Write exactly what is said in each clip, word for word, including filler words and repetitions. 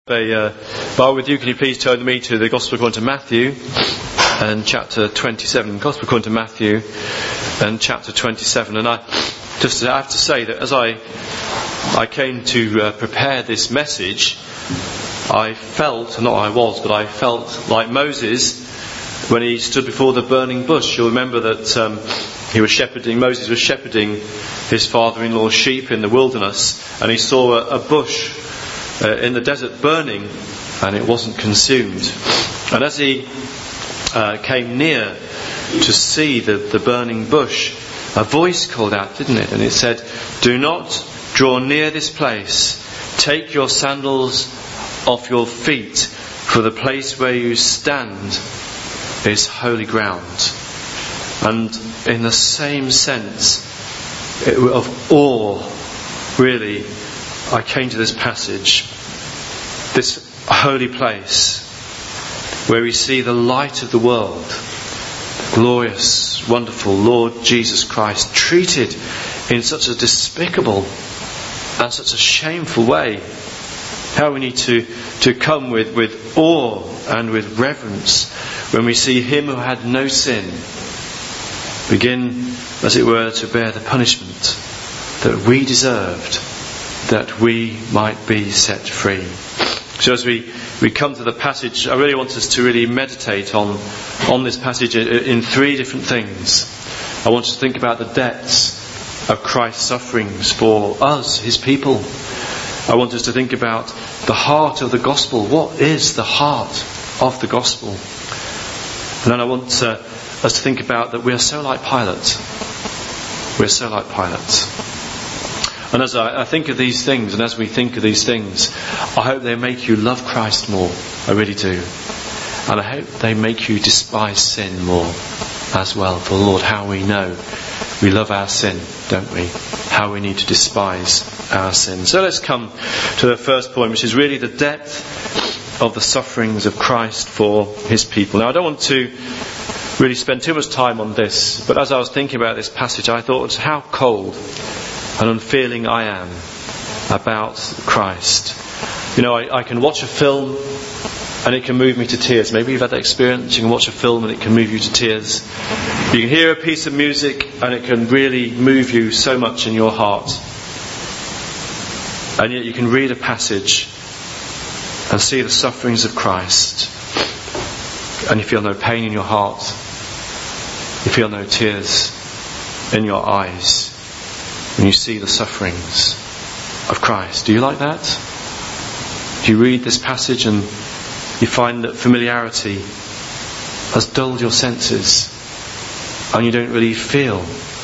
A uh, Bible with you, can you please turn me to the Gospel according to Matthew and chapter twenty-seven. Gospel according to Matthew and chapter twenty-seven. And I just I have to say that as I I came to uh, prepare this message, I felt, not I was, but I felt like Moses when he stood before the burning bush. You'll remember that um, he was shepherding. Moses was shepherding his father-in-law's sheep in the wilderness, and he saw a, a bush Uh, in the desert burning, and it wasn't consumed. And as he uh, came near to see the, the burning bush, a voice called out, didn't it? And it said, "Do not draw near this place. Take your sandals off your feet, for the place where you stand is holy ground." And in the same sense it, of awe, really, I came to this passage, this holy place where we see the light of the world, the glorious, wonderful Lord Jesus Christ, treated in such a despicable and such a shameful way. How we need to, to come with, with awe and with reverence when we see him who had no sin begin, as it were, to bear the punishment that we deserved, that we might be set free. So as we, we come to the passage, I really want us to really meditate on, on this passage in three different things. I want us to think about the depths of Christ's sufferings for us, his people. I want us to think about the heart of the gospel. What is the heart of the gospel? And then I want uh, us to think about that we are so like Pilate. We're so like Pilate. And as I, I think of these things, and as we think of these things, I hope they make you love Christ more. I really do. And I hope they make you despise sin more as well. For Lord, how we know we love our sin, don't we? How we need to despise our sin. So let's come to the first point, which is really the depth of the sufferings of Christ for his people. Now, I don't want to really spend too much time on this, but as I was thinking about this passage, I thought, how cold and unfeeling I am about Christ. You know, I, I can watch a film and it can move me to tears. Maybe you've had that experience. You can watch a film and it can move you to tears. You can hear a piece of music and it can really move you so much in your heart. And yet you can read a passage and see the sufferings of Christ, and you feel no pain in your heart. You feel no tears in your eyes when you see the sufferings of Christ. Do you like that? Do you read this passage and you find that familiarity has dulled your senses and you don't really feel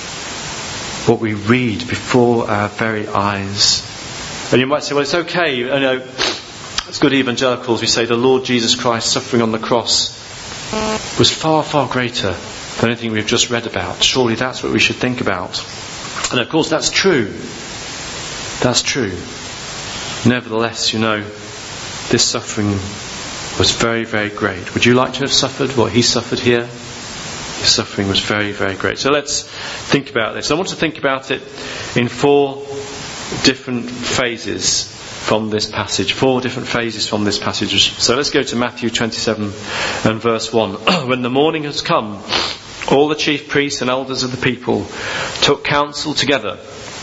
what we read before our very eyes? And you might say, well, it's okay, you know, as good evangelicals, we say the Lord Jesus Christ suffering on the cross was far, far greater than anything we've just read about. Surely that's what we should think about. And of course that's true. That's true. Nevertheless, you know, this suffering was very, very great. Would you like to have suffered what he suffered here? His suffering was very, very great. So let's think about this. I want to think about it in four different phases from this passage. Four different phases from this passage. So let's go to Matthew twenty-seven and verse one. When the morning has come, all the chief priests and elders of the people took counsel together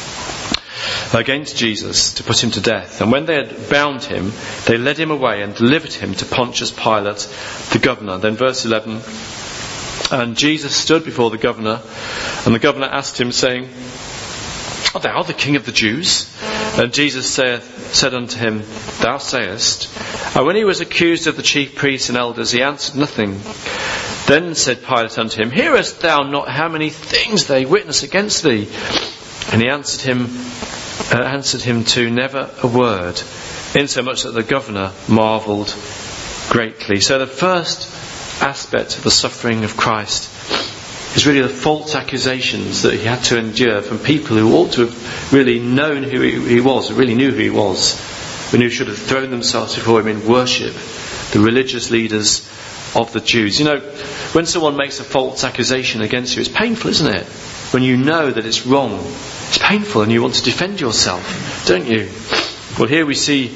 against Jesus to put him to death. And when they had bound him, they led him away and delivered him to Pontius Pilate, the governor. Then verse eleven. And Jesus stood before the governor, and the governor asked him, saying, "Art thou the king of the Jews?" And Jesus saith, said unto him, "Thou sayest." And when he was accused of the chief priests and elders, he answered nothing. Then said Pilate unto him, "Hearest thou not how many things they witness against thee?" And he answered him, uh, answered him to never a word, insomuch that the governor marvelled greatly. So the first aspect of the suffering of Christ is really the false accusations that he had to endure from people who ought to have really known who he was, really knew who he was, and who should have thrown themselves before him in worship, the religious leaders of the Jews. You know, when someone makes a false accusation against you, it's painful, isn't it? When you know that it's wrong, it's painful and you want to defend yourself, don't you? Well, here we see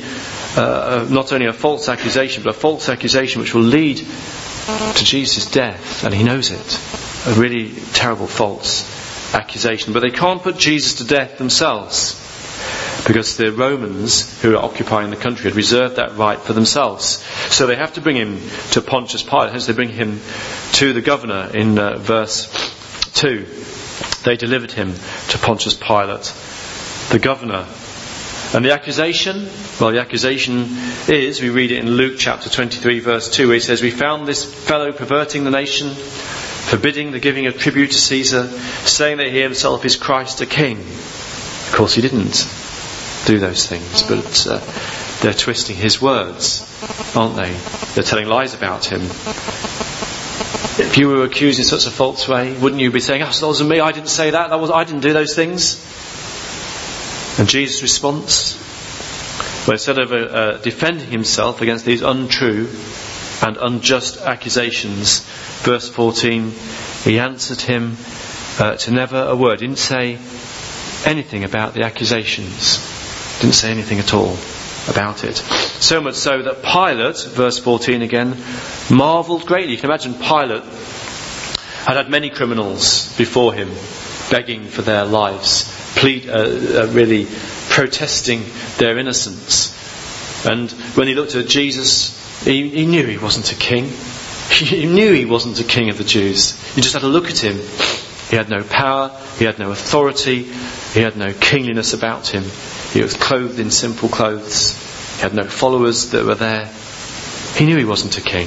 uh, not only a false accusation, but a false accusation which will lead to Jesus' death, and he knows it. A really terrible false accusation. But they can't put Jesus to death themselves, because the Romans who are occupying the country had reserved that right for themselves. So they have to bring him to Pontius Pilate. Hence they bring him to the governor in uh, verse two. They delivered him to Pontius Pilate, the governor. And the accusation? Well, the accusation is, we read it in Luke chapter twenty-three verse two, where he says, "We found this fellow perverting the nation, forbidding the giving of tribute to Caesar, saying that he himself is Christ, a king." Of course he didn't do those things, but uh, they're twisting his words, aren't they? They're telling lies about him. If you were accused in such a false way, wouldn't you be saying, "Oh, that wasn't me, I didn't say that, that was, I didn't do those things"? And Jesus' response? Well, instead of uh, defending himself against these untrue and unjust accusations, verse fourteen, he answered him uh, to never a word. Didn't say anything about the accusations. Didn't say anything at all about it. So much so that Pilate, verse fourteen again, marvelled greatly. You can imagine Pilate had had many criminals before him begging for their lives, plead, uh, uh, really protesting their innocence. And when he looked at Jesus, he, he knew he wasn't a king. He knew he wasn't a king of the Jews. You just had to look at him. He had no power, he had no authority, he had no kingliness about him. He was clothed in simple clothes. He had no followers that were there. He knew he wasn't a king.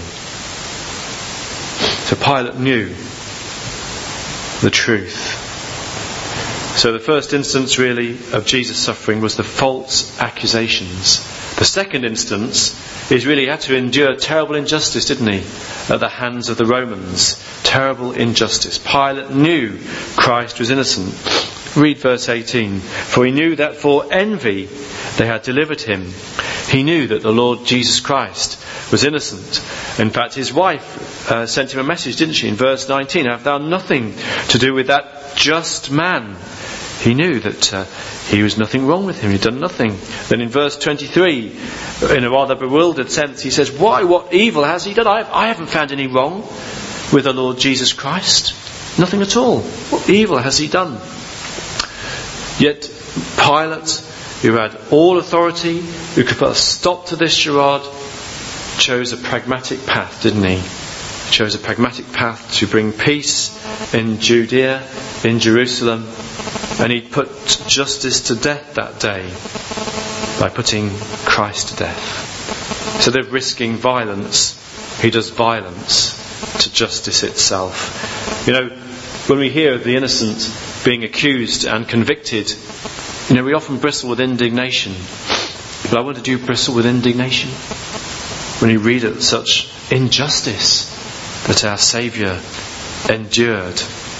So Pilate knew the truth. So the first instance really of Jesus' suffering was the false accusations. The second instance is really he had to endure terrible injustice, didn't he? At the hands of the Romans. Terrible injustice. Pilate knew Christ was innocent. Read verse eighteen. "For he knew that for envy they had delivered him. He knew that the Lord Jesus Christ was innocent." In fact, his wife uh, sent him a message, didn't she? In verse nineteen, "Have thou nothing to do with that just man?" He knew that uh, he was nothing wrong with him. He'd done nothing. Then in verse twenty-three, in a rather bewildered sense, he says, "Why? What evil has he done? I, I haven't found any wrong with the Lord Jesus Christ. Nothing at all. What evil has he done?" Yet Pilate, who had all authority, who could put a stop to this charade, chose a pragmatic path, didn't he? He chose a pragmatic path to bring peace in Judea, in Jerusalem, and he put justice to death that day by putting Christ to death. Instead of risking violence, he does violence to justice itself. You know, when we hear of the innocent being accused and convicted, you know, we often bristle with indignation. But I wonder, do you bristle with indignation when you read of such injustice that our Saviour endured?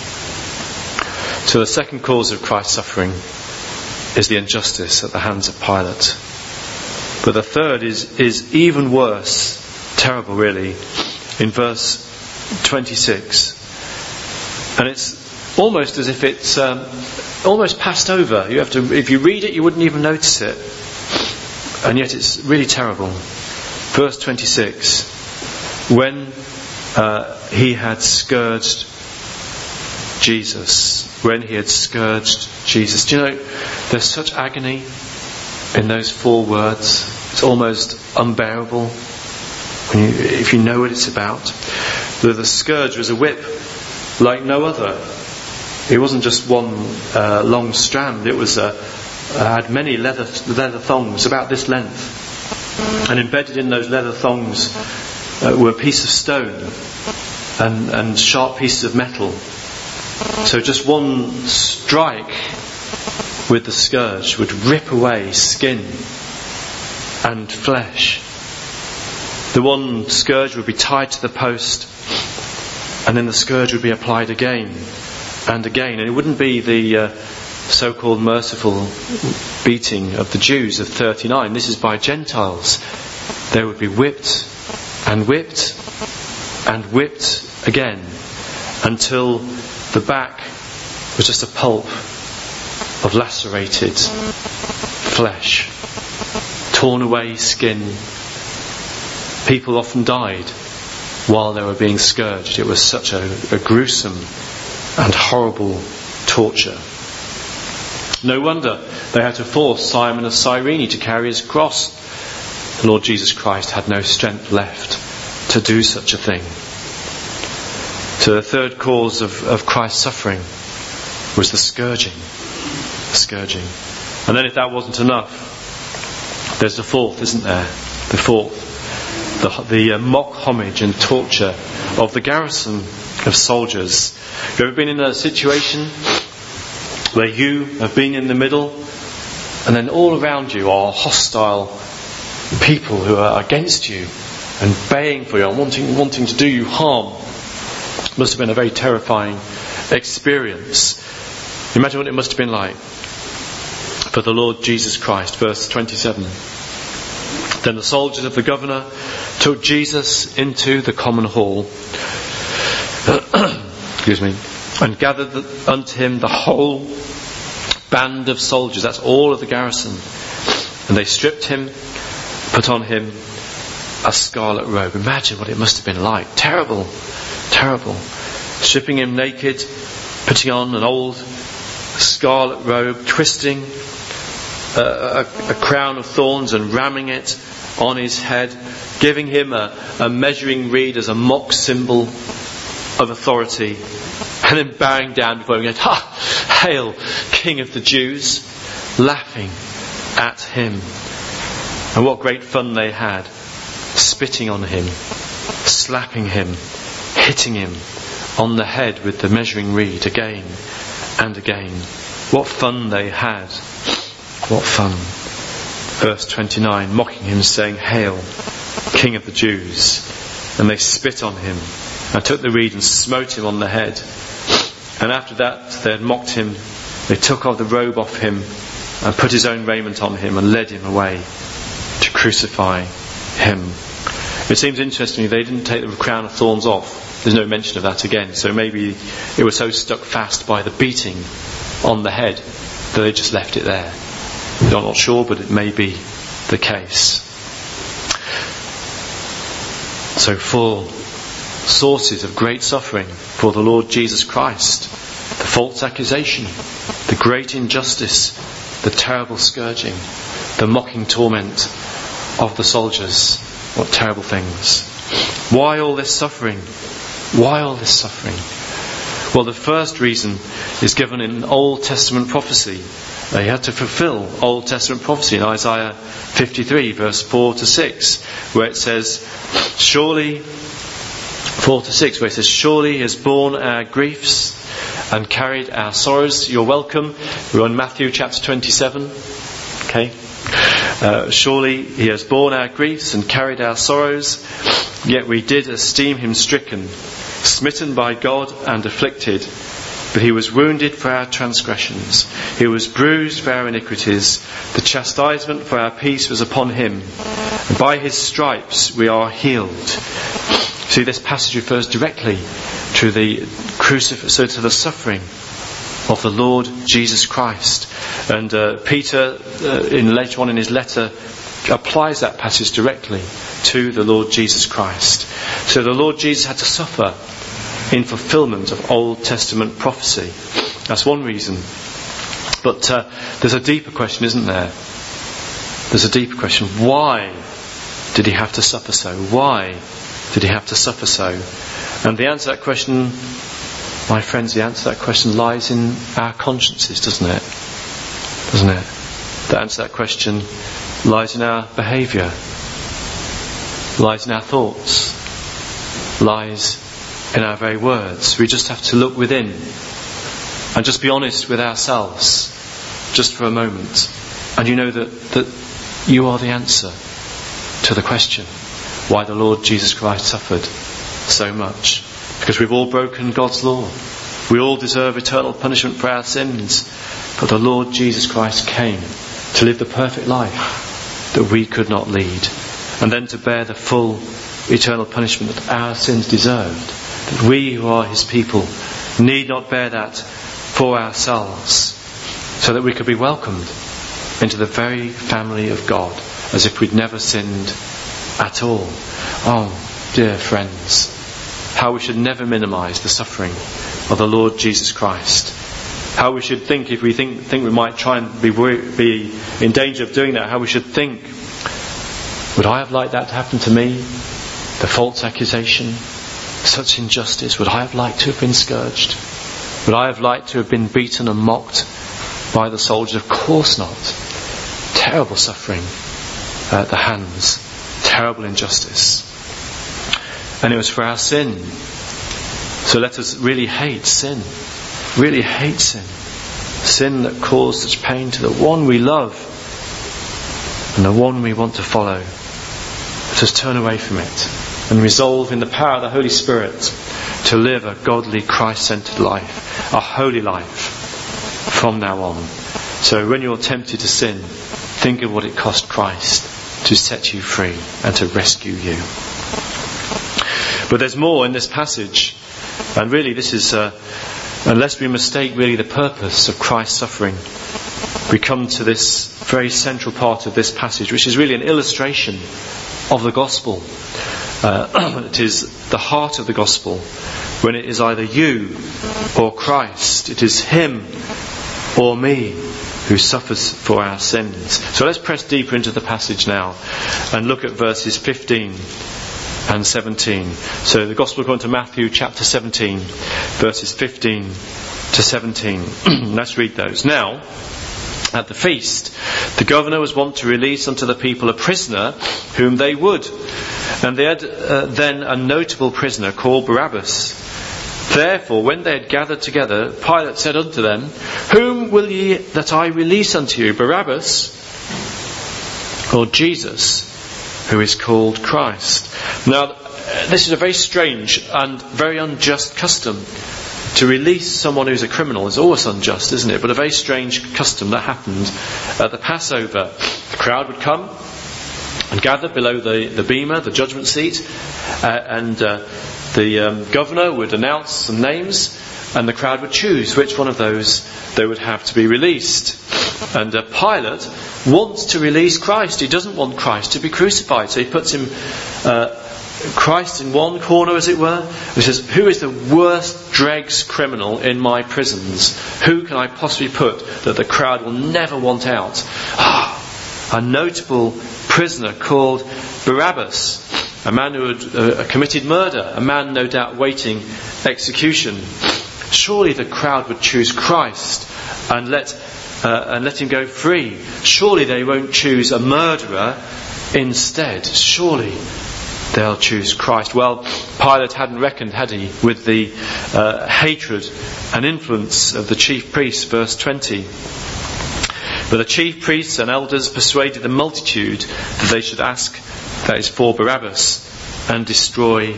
So the second cause of Christ's suffering is the injustice at the hands of Pilate. But the third is, is even worse, terrible really, in verse twenty-six. And it's almost as if it's um, almost passed over. You have to, if you read it, you wouldn't even notice it. And yet it's really terrible. Verse twenty-six. When uh, he had scourged Jesus. When he had scourged Jesus. Do you know, there's such agony in those four words. It's almost unbearable when you, if you know what it's about. The, the scourge was a whip like no other. It wasn't just one uh, long strand. It was uh, had many leather leather thongs about this length, and embedded in those leather thongs uh, were a piece of stone and, and sharp pieces of metal. So just one strike with the scourge would rip away skin and flesh. The one scourge would be tied to the post, and then the scourge would be applied again and again. And it wouldn't be the uh, so-called merciful beating of the Jews of thirty-nine. This is by Gentiles. They would be whipped and whipped and whipped again until the back was just a pulp of lacerated flesh, torn away skin. People often died while they were being scourged. It was such a, a gruesome and horrible torture. No wonder they had to force Simon of Cyrene to carry his cross. The Lord Jesus Christ had no strength left to do such a thing. So the third cause of, of Christ's suffering was the scourging. The scourging. And then if that wasn't enough, there's the fourth, isn't there? The fourth. The, the uh, mock homage and torture of the garrison of soldiers. Have you ever been in a situation where you have been in the middle and then all around you are hostile people who are against you and baying for you and wanting, wanting to do you harm? It must have been a very terrifying experience. Imagine what it must have been like for the Lord Jesus Christ. Verse twenty-seven. Then the soldiers of the governor took Jesus into the common hall excuse me, and gathered the, unto him the whole band of soldiers. That's all of the garrison. And they stripped him, put on him a scarlet robe. Imagine what it must have been like. Terrible, terrible. Stripping him naked, putting on an old scarlet robe, twisting a, a, a crown of thorns and ramming it on his head, giving him a, a measuring reed as a mock symbol of authority, and then bowing down before him, going, "Ha! Hail, King of the Jews!" laughing at him. And what great fun they had, spitting on him, slapping him, hitting him on the head with the measuring reed again and again. What fun they had. What fun. Verse twenty-nine, mocking him, saying, "Hail, King of the Jews." And they spit on him and took the reed and smote him on the head. And after that they had mocked him, they took off the robe off him and put his own raiment on him and led him away to crucify him. It seems interesting they didn't take the crown of thorns off. There's no mention of that again. So maybe it was so stuck fast by the beating on the head that they just left it there. I'm not sure, but it may be the case. So four sources of great suffering for the Lord Jesus Christ: the false accusation, the great injustice, the terrible scourging, the mocking torment of the soldiers. What terrible things. Why all this suffering? Why all this suffering? Well, the first reason is given in Old Testament prophecy. They had to fulfill Old Testament prophecy in Isaiah fifty-three, verse four to six, where it says, surely, four to six, where it says, surely he has borne our griefs and carried our sorrows. You're welcome. We're on Matthew chapter twenty-seven. Okay. Uh, surely he has borne our griefs and carried our sorrows, yet we did esteem him stricken, smitten by God and afflicted. But he was wounded for our transgressions, he was bruised for our iniquities. The chastisement for our peace was upon him, and by his stripes we are healed. See, this passage refers directly to the crucif- so to the suffering of the Lord Jesus Christ. And uh, Peter, uh, in later on in his letter, applies that passage directly to the Lord Jesus Christ. So the Lord Jesus had to suffer in fulfillment of Old Testament prophecy. That's one reason. But uh, there's a deeper question, isn't there? There's a deeper question. Why did he have to suffer so? Why did he have to suffer so? And the answer to that question, my friends, the answer to that question lies in our consciences, doesn't it? Doesn't it? The answer to that question lies in our behaviour, lies in our thoughts, lies in our very words. We just have to look within and just be honest with ourselves just for a moment, and you know that, that you are the answer to the question why the Lord Jesus Christ suffered so much. Because we've all broken God's law. We all deserve eternal punishment for our sins, but the Lord Jesus Christ came to live the perfect life that we could not lead, and then to bear the full eternal punishment that our sins deserved. That we who are his people need not bear that for ourselves, so that we could be welcomed into the very family of God. as if we'd never sinned at all. Oh, dear friends, how we should never minimise the suffering of the Lord Jesus Christ. How we should think, if we think think we might try and be be in danger of doing that, how we should think, would I have liked that to happen to me? The false accusation, such injustice. Would I have liked to have been scourged? Would I have liked to have been beaten and mocked by the soldiers? Of course not. Terrible suffering at the hands. Terrible injustice. And it was for our sin. So let us really hate sin. Really hate sin. Sin that caused such pain to the one we love and the one we want to follow. Let us turn away from it and resolve in the power of the Holy Spirit to live a godly, Christ-centred life, a holy life from now on. So when you're tempted to sin, think of what it cost Christ to set you free and to rescue you. But there's more in this passage, and really this is, uh, unless we mistake really the purpose of Christ's suffering, we come to this very central part of this passage, which is really an illustration of the gospel. Uh, it is the heart of the gospel, when it is either you or Christ. It is Him or me who suffers for our sins. So let's press deeper into the passage now and look at verses fifteen and seventeen. So the Gospel according to Matthew chapter seventeen, verses fifteen to seventeen. Let's read those. Now, at the feast, the governor was wont to release unto the people a prisoner whom they would. And they had uh, then a notable prisoner called Barabbas. Therefore, when they had gathered together, Pilate said unto them, Whom will ye that I release unto you, Barabbas, or Jesus, who is called Christ? Now, this is a very strange and very unjust custom. To release someone who's a criminal is always unjust, isn't it? But a very strange custom that happened at the Passover. The crowd would come and gather below the, the bema, the judgment seat, uh, and uh, the um, governor would announce some names, and the crowd would choose which one of those they would have to be released. And uh, Pilate wants to release Christ. He doesn't want Christ to be crucified, so he puts him uh, Christ in one corner, as it were. He says, who is the worst dregs criminal in my prisons? Who can I possibly put that the crowd will never want out? Ah, a notable prisoner called Barabbas, a man who had uh, committed murder, a man no doubt waiting execution. Surely the crowd would choose Christ and let uh, and let him go free. Surely they won't choose a murderer instead. Surely they'll choose Christ. Well, Pilate hadn't reckoned, had he, with the uh, hatred and influence of the chief priests, verse twenty. But the chief priests and elders persuaded the multitude that they should ask, that is, for Barabbas, and destroy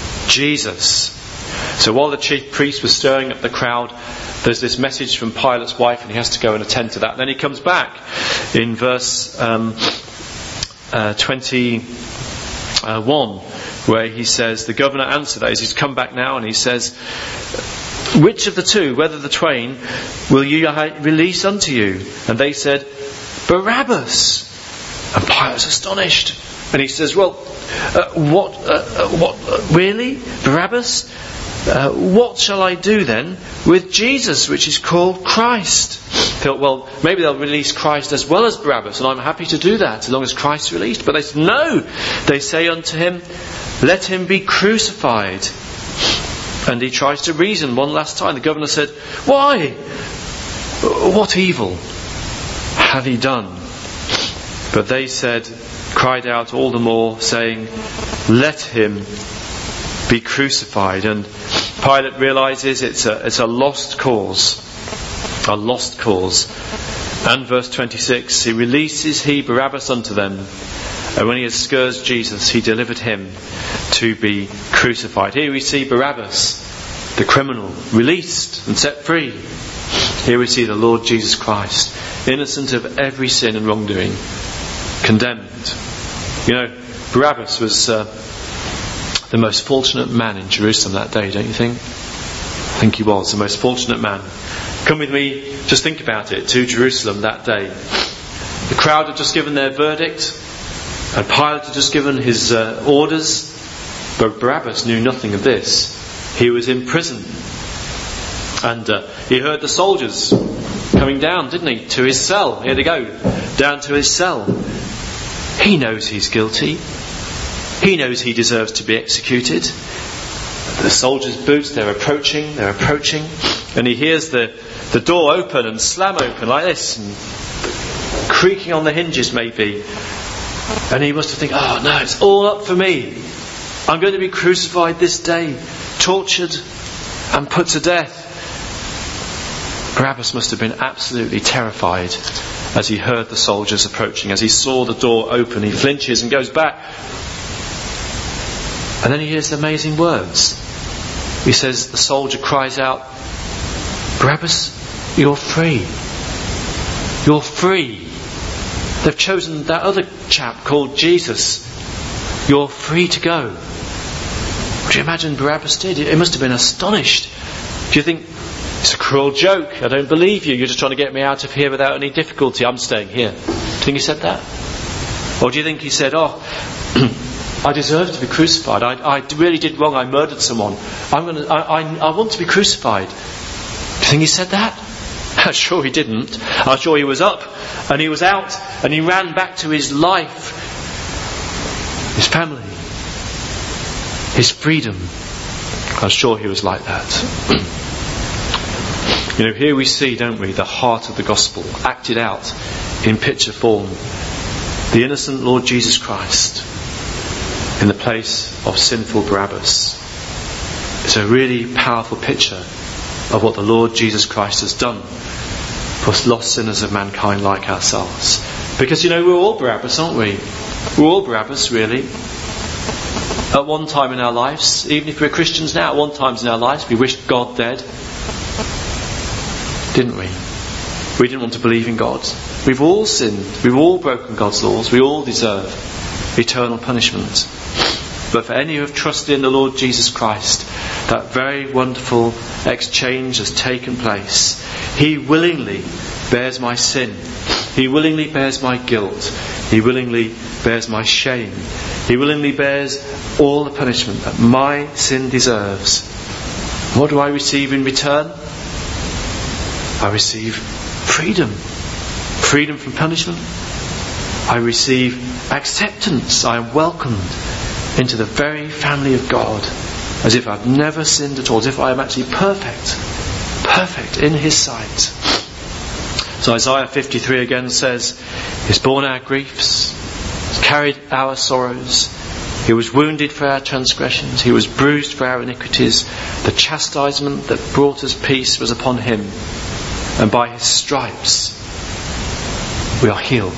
Jesus. So while the chief priest was stirring up the crowd, there's this message from Pilate's wife, and he has to go and attend to that. And then he comes back in verse um, uh, twenty. Uh, one, where he says, the governor answered, that is, he's come back now, and he says, which of the two, whether the twain, will you release unto you? And they said, Barabbas. And Pilate's astonished, and he says, well, uh, what, uh, what, uh, really? Barabbas? Uh, what shall I do then with Jesus, which is called Christ? Thought, well, maybe they'll release Christ as well as Barabbas, and I'm happy to do that as long as Christ's released. But they said, no, they say unto him, let him be crucified. And he tries to reason one last time. The governor said, why? What evil hath he done? But they said, cried out all the more, saying, let him be crucified. And Pilate realizes it's a, it's a lost cause. A lost cause. And verse twenty-six, he releases he Barabbas unto them, and when he had scourged Jesus, he delivered him to be crucified. Here we see Barabbas, the criminal, released and set free. Here we see the Lord Jesus Christ, innocent of every sin and wrongdoing, condemned. You know, Barabbas was uh, the most fortunate man in Jerusalem that day, don't you think? I think he was the most fortunate man. Come with me, just think about it, to Jerusalem that day. The crowd had just given their verdict. And Pilate had just given his uh, orders, but Barabbas knew nothing of this. He was in prison. And uh, he heard the soldiers coming down, didn't he, to his cell. Here they go, down to his cell. He knows he's guilty. He knows he deserves to be executed. The soldiers' boots, they're approaching, they're approaching. And he hears the, the door open and slam open like this, and creaking on the hinges maybe. And he must have think, oh no, it's all up for me. I'm going to be crucified this day, tortured and put to death. Barabbas must have been absolutely terrified as he heard the soldiers approaching. As he saw the door open, he flinches and goes back. And then he hears the amazing words. He says, the soldier cries out, Barabbas, you're free. You're free. They've chosen that other chap called Jesus. You're free to go. What do you imagine Barabbas did? He must have been astonished. Do you think, it's a cruel joke, I don't believe you, you're just trying to get me out of here without any difficulty, I'm staying here? Do you think he said that? Or do you think he said, oh, I deserve to be crucified, I, I really did wrong, I murdered someone, I'm gonna, I, I, I want to be crucified? Do you think he said that? I'm sure he didn't. I'm sure he was up and he was out and he ran back to his life, his family, his freedom. I'm sure he was like that. You know, here we see, don't we, the heart of the gospel acted out in picture form. The innocent Lord Jesus Christ in the place of sinful Barabbas. It's a really powerful picture of what the Lord Jesus Christ has done for lost sinners of mankind like ourselves. Because, you know, we're all Barabbas, aren't we? We're all Barabbas, really. At one time in our lives, even if we're Christians now, at one time in our lives, we wished God dead. Didn't we? We didn't want to believe in God. We've all sinned. We've all broken God's laws. We all deserve eternal punishment. But for any who have trusted in the Lord Jesus Christ, that very wonderful exchange has taken place. He willingly bears my sin. He willingly bears my guilt. He willingly bears my shame. He willingly bears all the punishment that my sin deserves. What do I receive in return? I receive freedom. Freedom from punishment. I receive acceptance. I am welcomed into the very family of God, as if I've never sinned at all, as if I am actually perfect. Perfect in His sight. So Isaiah fifty-three again says, He's borne our griefs, He's carried our sorrows, He was wounded for our transgressions, He was bruised for our iniquities. The chastisement that brought us peace was upon Him, and by His stripes we are healed.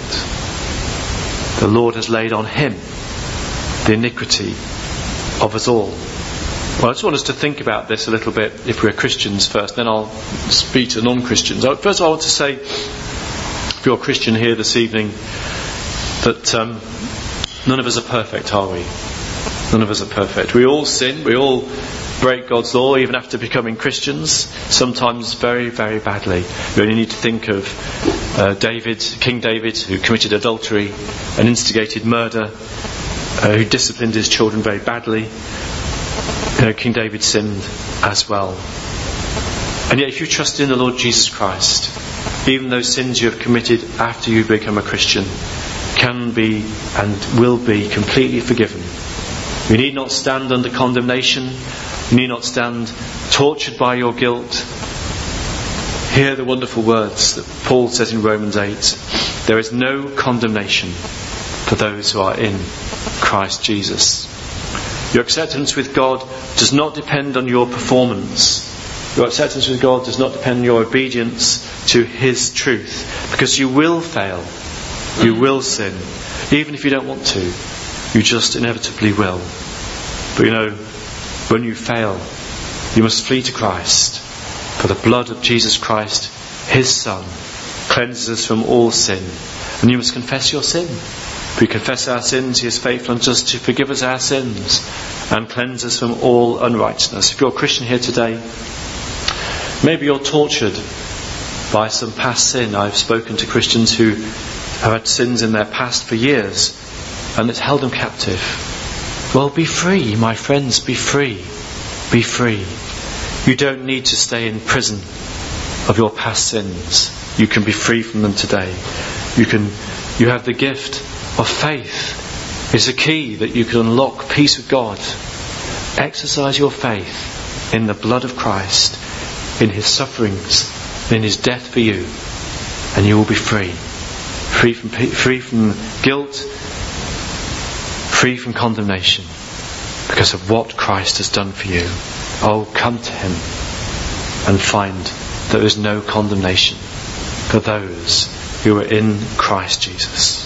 The Lord has laid on Him the iniquity of us all. Well, I just want us to think about this a little bit if we're Christians first, then I'll speak to non-Christians. First of all, I want to say, if you're a Christian here this evening, that um, none of us are perfect, are we? None of us are perfect. We all sin, we all break God's law, even after becoming Christians, sometimes very, very badly. We only need to think of uh, David, King David, who committed adultery and instigated murder, uh, who disciplined his children very badly. You know, King David sinned as well. And yet if you trust in the Lord Jesus Christ, even those sins you have committed after you become a Christian can be and will be completely forgiven. You need not stand under condemnation. You need not stand tortured by your guilt. Hear the wonderful words that Paul says in Romans eight. There is no condemnation for those who are in Christ Jesus. Your acceptance with God does not depend on your performance. Your acceptance with God does not depend on your obedience to His truth. Because you will fail. You will sin. Even if you don't want to. You just inevitably will. But you know, when you fail, you must flee to Christ. For the blood of Jesus Christ, His Son, cleanses us from all sin. And you must confess your sin. If we confess our sins, He is faithful and just to forgive us our sins and cleanse us from all unrighteousness. If you're a Christian here today, maybe you're tortured by some past sin. I've spoken to Christians who have had sins in their past for years, and it's held them captive. Well, be free, my friends, be free. Be free. You don't need to stay in prison of your past sins. You can be free from them today. You can. You have the gift of faith. It's a key that you can unlock peace with God. Exercise your faith in the blood of Christ, in His sufferings, in His death for you, and you will be free. Free from free from guilt, free from condemnation, because of what Christ has done for you. Oh, come to Him and find that there is no condemnation for those who are in Christ Jesus.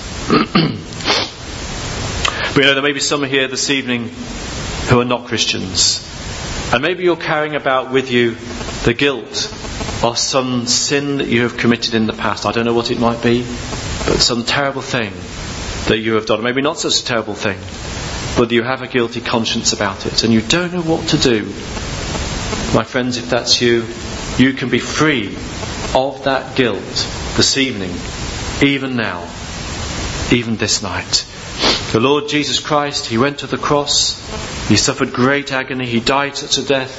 But you know, there may be some here this evening who are not Christians, and maybe you're carrying about with you the guilt of some sin that you have committed in the past. I don't know what it might be, but some terrible thing that you have done. Maybe not such a terrible thing, but you have a guilty conscience about it and you don't know what to do. My friends, if that's you, you can be free of that guilt this evening, even now, even this night. The Lord Jesus Christ, He went to the cross, He suffered great agony, He died such a death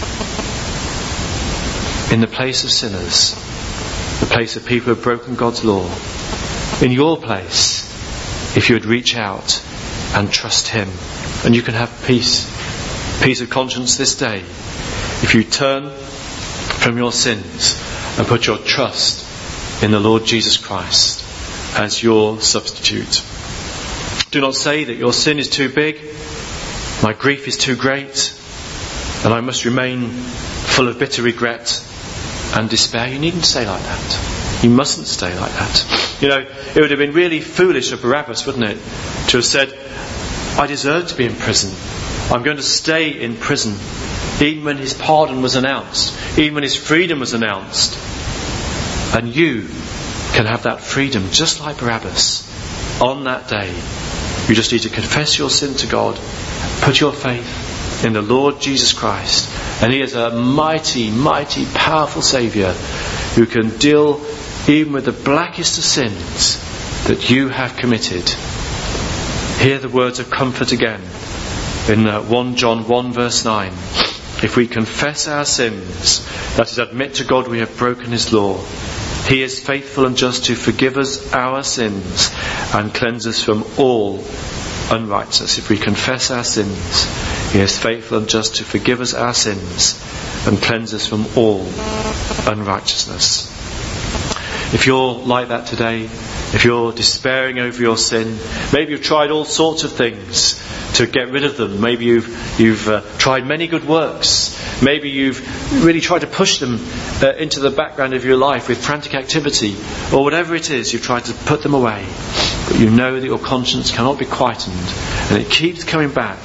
in the place of sinners, the place of people who have broken God's law. In your place, if you would reach out and trust Him, and you can have peace, peace of conscience this day, if you turn from your sins and put your trust in the Lord Jesus Christ as your substitute. Do not say that your sin is too big, my grief is too great, and I must remain full of bitter regret and despair. You needn't say like that. You mustn't stay like that. You know, it would have been really foolish of Barabbas, wouldn't it, to have said, I deserve to be in prison. I'm going to stay in prison. Even when his pardon was announced, even when his freedom was announced. And you can have that freedom just like Barabbas on that day. You just need to confess your sin to God, put your faith in the Lord Jesus Christ, and He is a mighty, mighty, powerful Saviour who can deal even with the blackest of sins that you have committed. Hear the words of comfort again in uh, First John one verse nine. If we confess our sins, that is, admit to God we have broken His law, He is faithful and just to forgive us our sins and cleanse us from all unrighteousness. If we confess our sins, He is faithful and just to forgive us our sins and cleanse us from all unrighteousness. If you're like that today, if you're despairing over your sin, maybe you've tried all sorts of things to get rid of them. Maybe you've you've uh, tried many good works. Maybe you've really tried to push them uh, into the background of your life with frantic activity, or whatever it is, you've tried to put them away. But you know that your conscience cannot be quietened, and it keeps coming back.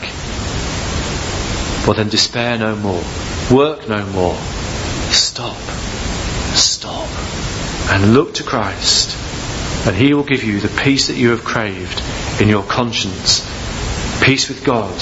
Well, then despair no more. Work no more. Stop. Stop. And look to Christ, and He will give you the peace that you have craved in your conscience. Peace with God.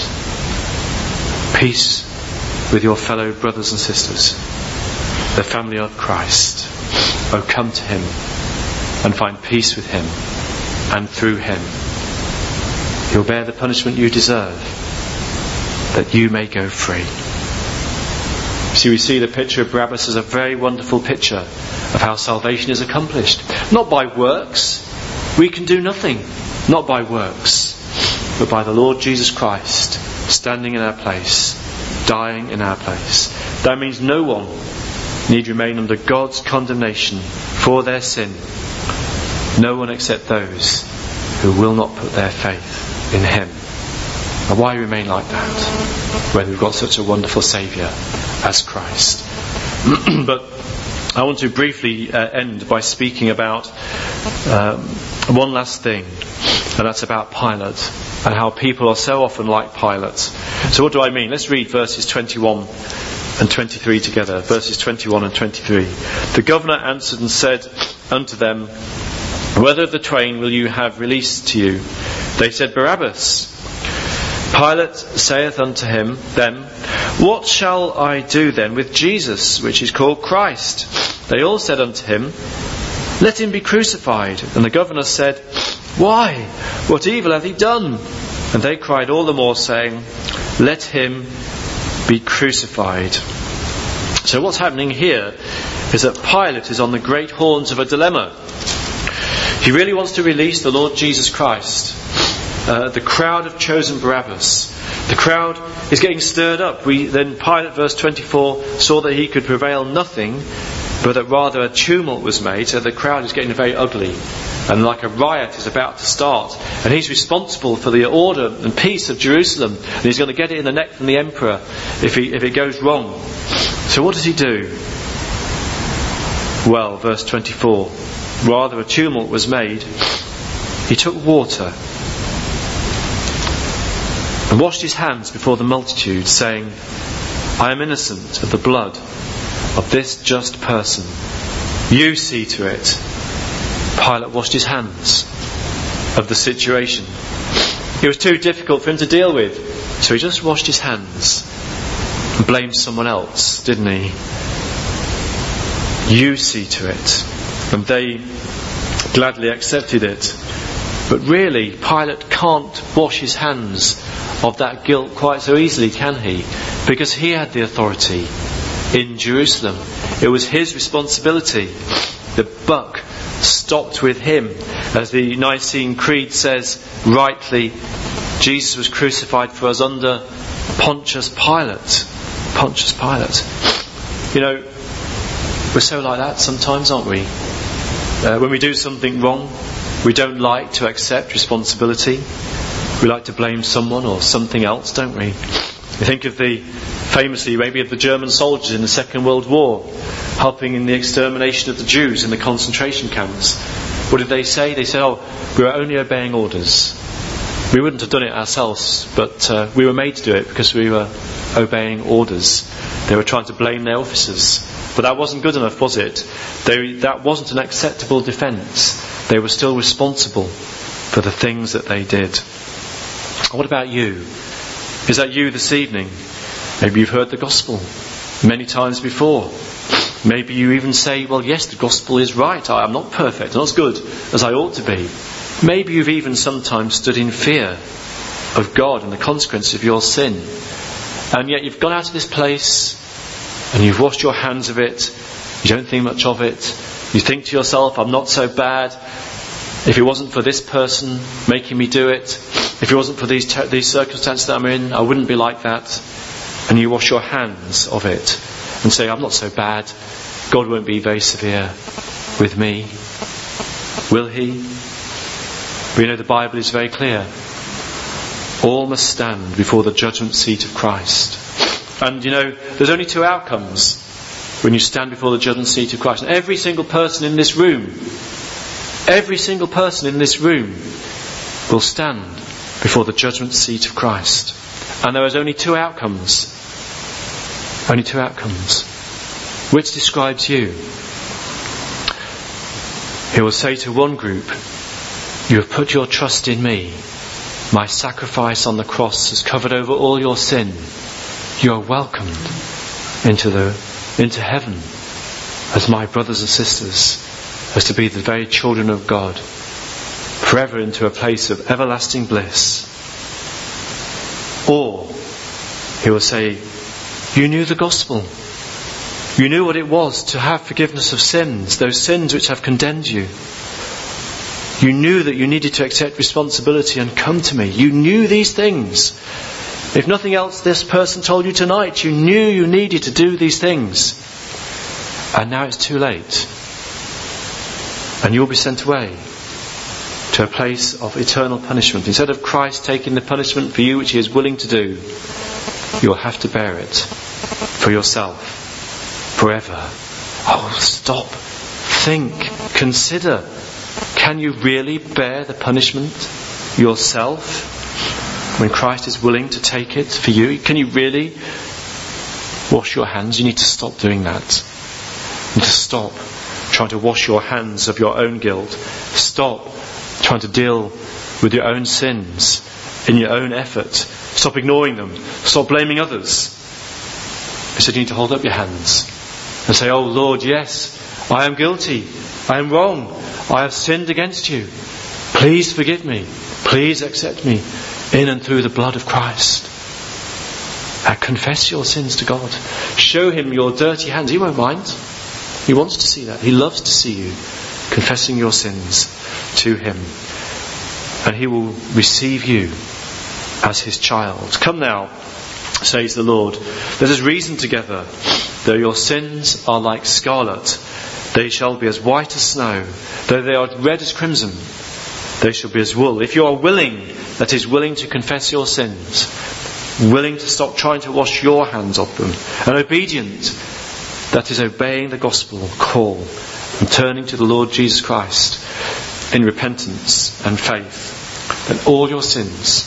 Peace with your fellow brothers and sisters, the family of Christ. Oh, come to Him and find peace with Him, and through Him He'll bear the punishment you deserve, that you may go free. See, we see the picture of Barabbas as a very wonderful picture of how salvation is accomplished. Not by works. We can do nothing. Not by works, but by the Lord Jesus Christ standing in our place, dying in our place. That means no one need remain under God's condemnation for their sin. No one except those who will not put their faith in Him. And why remain like that when we've got such a wonderful Saviour as Christ? But I want to briefly uh, end by speaking about um, one last thing, and that's about Pilate, and how people are so often like Pilate. So what do I mean? Let's read verses twenty-one and twenty-three together. Verses twenty-one and twenty-three. The governor answered and said unto them, Whether of the twain will you have released to you? They said, Barabbas. Pilate saith unto him, them, What shall I do then with Jesus, which is called Christ? They all said unto him, Let him be crucified. And the governor said, Why? What evil hath he done? And they cried all the more, saying, Let him be crucified. So what's happening here is that Pilate is on the great horns of a dilemma. He really wants to release the Lord Jesus Christ. Uh, the crowd have chosen Barabbas. The crowd is getting stirred up. We then Pilate, verse twenty-four, saw that he could prevail nothing, but that rather a tumult was made. So the crowd is getting very ugly, and like a riot is about to start. And he's responsible for the order and peace of Jerusalem, and he's going to get it in the neck from the emperor if he if it goes wrong. So what does he do? Well, verse twenty-four, rather a tumult was made. He took water and washed his hands before the multitude, saying, I am innocent of the blood of this just person. You see to it. Pilate washed his hands of the situation. It was too difficult for him to deal with, so he just washed his hands and blamed someone else, didn't he? You see to it. And they gladly accepted it. But really, Pilate can't wash his hands of that guilt quite so easily, can he? Because he had the authority in Jerusalem. It was his responsibility. The buck stopped with him. As the Nicene Creed says rightly, Jesus was crucified for us under Pontius Pilate. Pontius Pilate. You know, we're so like that sometimes, aren't we? Uh, when we do something wrong, we don't like to accept responsibility. We like to blame someone or something else, don't we? We think of the, famously maybe of the German soldiers in the Second World War, helping in the extermination of the Jews in the concentration camps. What did they say? They said, oh, we were only obeying orders. We wouldn't have done it ourselves, but uh, we were made to do it because we were obeying orders. They were trying to blame their officers. But that wasn't good enough, was it? They, that wasn't an acceptable defence. They were still responsible for the things that they did. What about you? Is that you this evening? Maybe you've heard the gospel many times before. Maybe you even say, well, yes, the gospel is right. I am not perfect, not as good as I ought to be. Maybe you've even sometimes stood in fear of God and the consequence of your sin. And yet you've gone out of this place and you've washed your hands of it. You don't think much of it. You think to yourself, I'm not so bad. If it wasn't for this person making me do it, if it wasn't for these te- these circumstances that I'm in, I wouldn't be like that. And you wash your hands of it and say, I'm not so bad. God won't be very severe with me. Will he? We know the Bible is very clear. All must stand before the judgment seat of Christ. And you know, there's only two outcomes when you stand before the judgment seat of Christ. And every single person in this room, every single person in this room will stand before the judgment seat of Christ. And there is only two outcomes. Only two outcomes. Which describes you? He will say to one group, you have put your trust in me. My sacrifice on the cross has covered over all your sin. You are welcomed into the into heaven as my brothers and sisters, as to be the very children of God, forever into a place of everlasting bliss. Or he will say, you knew the gospel. You knew what it was to have forgiveness of sins, those sins which have condemned you. You knew that you needed to accept responsibility and come to me. You knew these things. If nothing else this person told you tonight, you knew you needed to do these things. And now it's too late. And you'll be sent away to a place of eternal punishment. Instead of Christ taking the punishment for you which he is willing to do, you'll have to bear it for yourself forever. Oh, stop. Think. Consider. Can you really bear the punishment yourself when Christ is willing to take it for you? Can you really wash your hands? You need to stop doing that. You need to stop trying to wash your hands of your own guilt. Stop trying to deal with your own sins in your own effort. Stop ignoring them. Stop blaming others. Instead, you need to hold up your hands and say, oh Lord, yes, I am guilty. I am wrong. I have sinned against you. Please forgive me. Please accept me in and through the blood of Christ. Uh, confess your sins to God. Show him your dirty hands. He won't mind. He wants to see that. He loves to see you confessing your sins to him. And he will receive you as his child. Come now, says the Lord. Let us reason together. Though your sins are like scarlet, they shall be as white as snow. Though they are red as crimson, they shall be as wool. If you are willing, that is, willing to confess your sins, willing to stop trying to wash your hands off them, and obedient, that is, obeying the gospel call and turning to the Lord Jesus Christ in repentance and faith, then all your sins,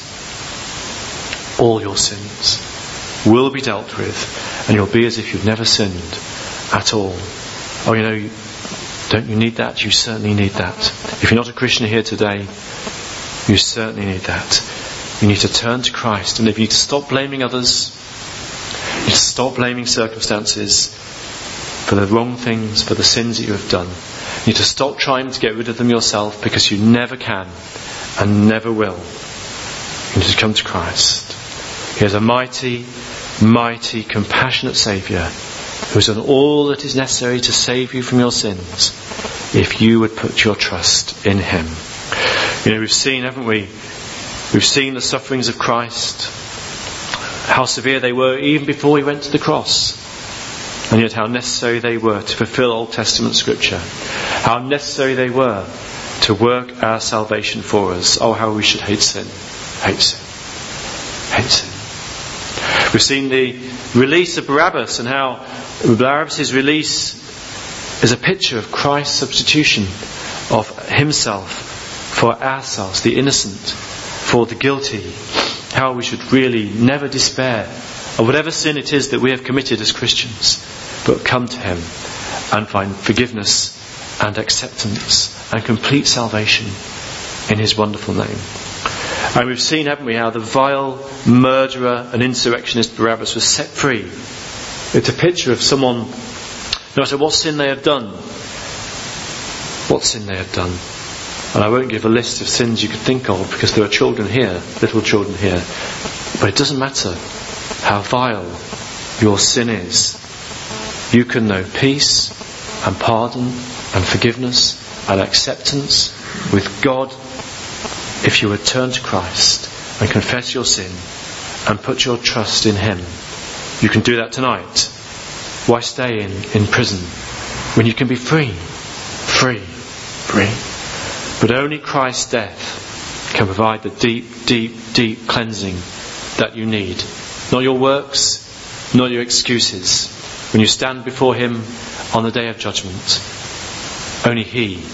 all your sins will be dealt with, and you'll be as if you've never sinned at all. Oh, you know, don't you need that? You certainly need that. If you're not a Christian here today, you certainly need that. You need to turn to Christ, and if you need to stop blaming others, you need to stop blaming circumstances for the wrong things, for the sins that you have done. You need to stop trying to get rid of them yourself, because you never can and never will. You need to come to Christ. He is a mighty, mighty, compassionate Saviour who has done all that is necessary to save you from your sins if you would put your trust in him. You know, we've seen, haven't we? We've seen the sufferings of Christ, how severe they were even before he went to the cross, and yet how necessary they were to fulfill Old Testament scripture, how necessary they were to work our salvation for us. Oh, how we should hate sin, hate sin, hate sin. We've seen the release of Barabbas, and how Barabbas' release is a picture of Christ's substitution of himself for ourselves, the innocent, for the guilty. How we should really never despair of whatever sin it is that we have committed as Christians, but come to him and find forgiveness and acceptance and complete salvation in his wonderful name. And we've seen, haven't we, how the vile murderer and insurrectionist Barabbas was set free. It's a picture of someone, no matter what sin they have done, what sin they have done. And I won't give a list of sins you could think of, because there are children here, little children here. But it doesn't matter how vile your sin is. You can know peace and pardon and forgiveness and acceptance with God if you would turn to Christ and confess your sin and put your trust in him. You can do that tonight. Why stay in, in prison when you can be free? Free. Free. But only Christ's death can provide the deep, deep, deep cleansing that you need. Not your works, not your excuses. When you stand before him on the day of judgment, only he,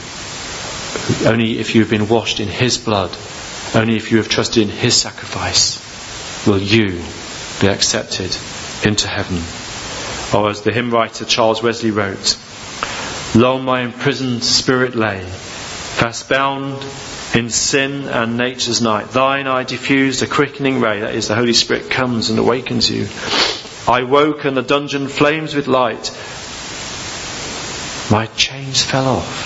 only if you have been washed in his blood, only if you have trusted in his sacrifice, will you be accepted into heaven. Or as the hymn writer Charles Wesley wrote, long my imprisoned spirit lay, fast bound in sin and nature's night. Thine eye diffused a quickening ray, that is, the Holy Spirit comes and awakens you. I woke and the dungeon flames with light. My chains fell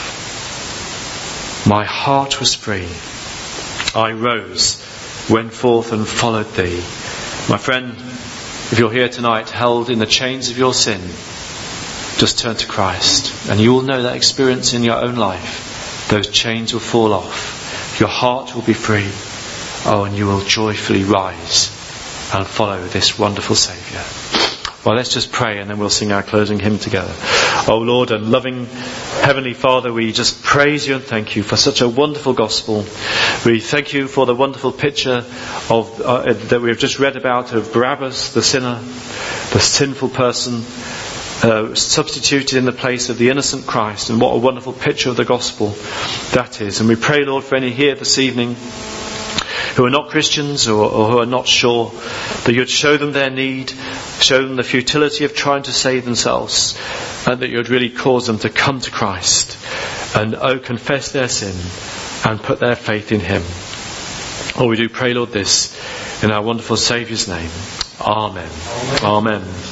off. My heart was free. I rose, went forth and followed thee. My friend, if you're here tonight held in the chains of your sin, just turn to Christ and you will know that experience in your own life. Those chains will fall off. Your heart will be free. Oh, and you will joyfully rise and follow this wonderful Saviour. Well, let's just pray and then we'll sing our closing hymn together. Oh Lord and loving Heavenly Father, we just praise you and thank you for such a wonderful gospel. We thank you for the wonderful picture of uh, that we have just read about of Barabbas, the sinner, the sinful person, uh, substituted in the place of the innocent Christ. And what a wonderful picture of the gospel that is. And we pray, Lord, for any here this evening who are not Christians or, or who are not sure, that you'd show them their need, show them the futility of trying to save themselves, and that you'd really cause them to come to Christ and oh, confess their sin and put their faith in him. Oh, we do pray, Lord, this in our wonderful Saviour's name. Amen. Amen. Amen.